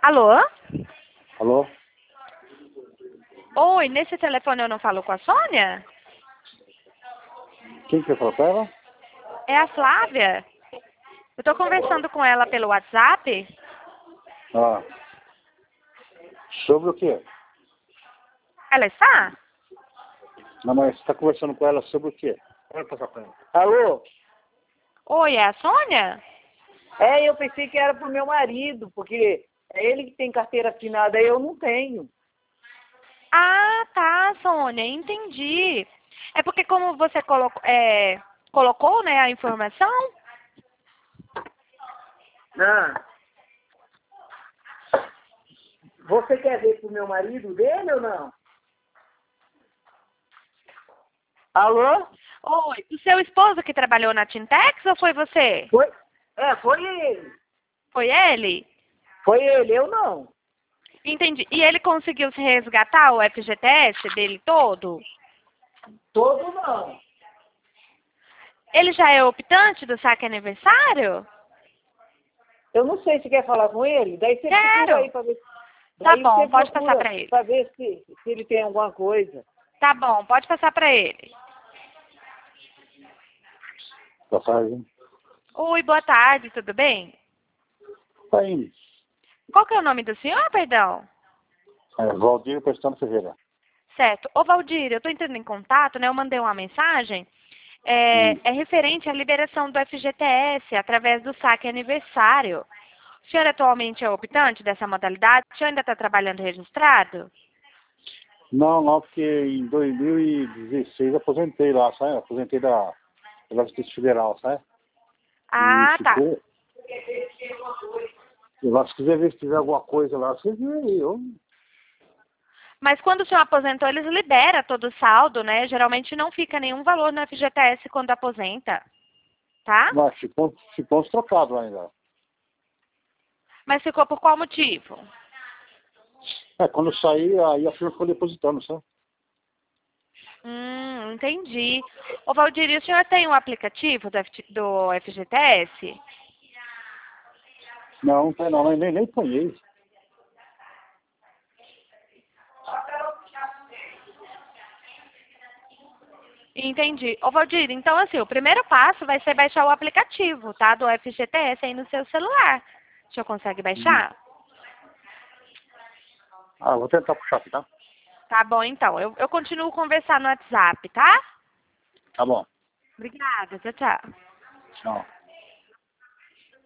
Alô? Alô? Oi, nesse telefone eu não falo com a Sônia? Quem que falou com ela? É a Flávia. Eu tô conversando com ela pelo WhatsApp. Ah. Sobre o quê? Ela está? Não, mas você está conversando com ela sobre o quê? Pode passar com ela. Alô? Oi, é a Sônia? Eu pensei que era pro meu marido, porque é ele que tem carteira assinada, eu não tenho. Ah, tá, Sônia, entendi. É porque como você colocou, né, a informação? Ah. Você quer ver pro meu marido dele ou não? Alô? Oi, o seu esposo que trabalhou na Tintex ou foi você? Foi? Foi ele. Foi ele? Foi ele, eu não. Entendi. E ele conseguiu se resgatar o FGTS dele todo? Todo não. Ele já é optante do saque aniversário? Eu não sei se quer falar com ele, daí você Quero. procura aí pra ver. Tá Daí bom, você pode procura passar pra ele. pra ver se ele tem alguma coisa. Tá bom, pode passar pra ele. Boa tarde. Oi, boa tarde, tudo bem? Tá indo. Qual que é o nome do senhor, perdão? Valdir Pestano Ferreira. Certo. Ô, Valdir, eu tô entrando em contato, né? Eu mandei uma mensagem. É referente à liberação do FGTS através do saque aniversário. O senhor atualmente é optante dessa modalidade? O senhor ainda está trabalhando registrado? Não, porque em 2016 aposentei lá, sabe? Aposentei da Justiça Federal, sabe? Ah, E tá. ficou. E lá, se quiser ver se tiver alguma coisa lá, você vê aí. Mas quando o senhor aposentou, eles liberam todo o saldo, né? Geralmente não fica nenhum valor no FGTS quando aposenta, tá? Mas ficou uns trocados ainda. Mas ficou por qual motivo? Quando eu saí, aí a firma ficou depositando, sabe? Entendi. Ô, Valdir, e o senhor tem um aplicativo do FGTS? Não tem não, nem conheço. Entendi. Ô, Valdir, então assim, o primeiro passo vai ser baixar o aplicativo, tá? Do FGTS aí no seu celular. O senhor consegue baixar? Vou tentar puxar aqui, tá? Tá bom, então. Eu continuo conversando no WhatsApp, tá? Tá bom. Obrigada. Tchau, tchau. Tchau.